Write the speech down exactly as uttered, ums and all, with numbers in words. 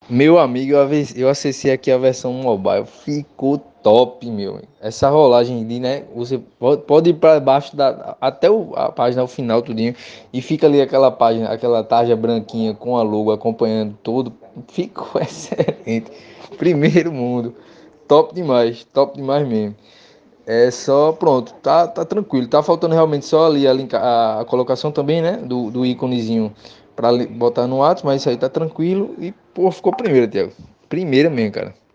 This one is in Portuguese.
Meu amigo, eu ave- eu acessei aqui a versão mobile, ficou top, meu. Essa rolagem de, né? Você pode, pode ir para baixo da, até o- a página, o final, tudinho, e fica ali aquela página, aquela tarja branquinha com a logo acompanhando tudo. Ficou excelente. Primeiro mundo. Top demais, top demais mesmo. É só, pronto, tá, tá tranquilo. Tá faltando realmente só ali a, linka- a, a colocação também, né? Do, do íconezinho pra li- botar no ato, mas isso aí tá tranquilo. E, pô, ficou primeiro, Thiago. Primeira mesmo, cara.